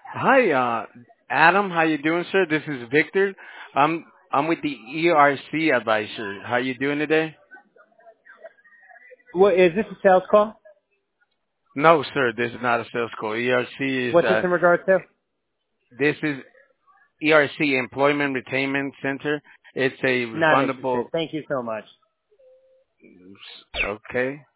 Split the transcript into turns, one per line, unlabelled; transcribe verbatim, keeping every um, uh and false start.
Hi, uh, Adam. How you doing, sir? This is Victor. I'm I'm with the E R C advisor. How you doing today?
What is this a sales call?
No, sir. This is not a sales call. E R C is
What's this
uh,
in regards to?
this is E R C Employment Retainment Center. It's a
Not
refundable.
interested. Thank you so much.
Okay.